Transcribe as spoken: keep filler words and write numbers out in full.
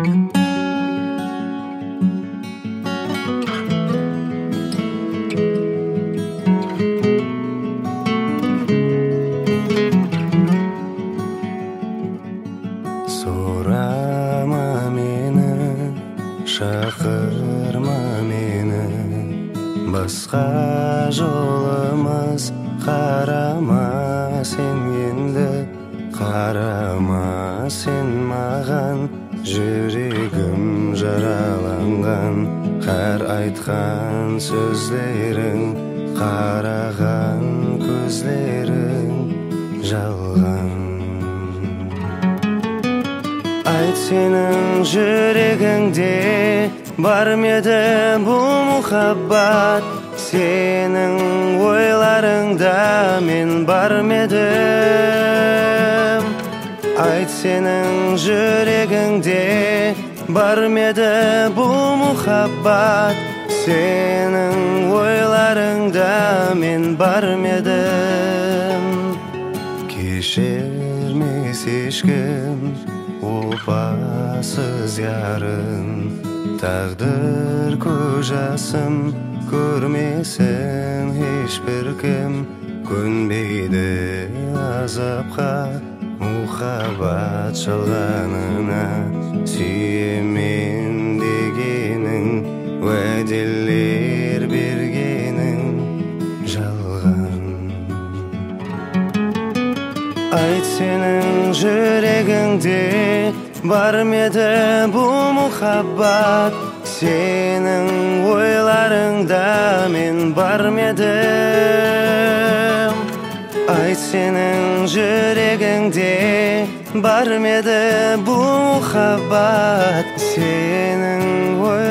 Sorama meni, шақырма мені, басқа жолымыз қарама сен енді, қарама сен маған, жүрегім жараланған, қар айтқан сөздерің, қараған көздерің жалған. Айт, сенің жүрегіңде бар ма еді бұл мұхаббат? Сенің ойларыңда мен бар ма едім? Айт, сенің жүрегіңде бар ма еді бұл мұхаббат? Сенің ойларыңда мен бар ма едім? Кешірмес ешкім опасыз ярын, тағдыр көз жасым көрмесін ешбір кім, көнбейді азапқа мұхаббат жалғанына. Сүйемін дегенің, уәделер бергенің жалған. Айт, сенің жүрегіңде бар ма еді бұл мұхаббат? Сенің ойларыңда мен бар ма едім? Айт, сенің жүрегіңде бар ма еді бұл мұхаббат? Сенің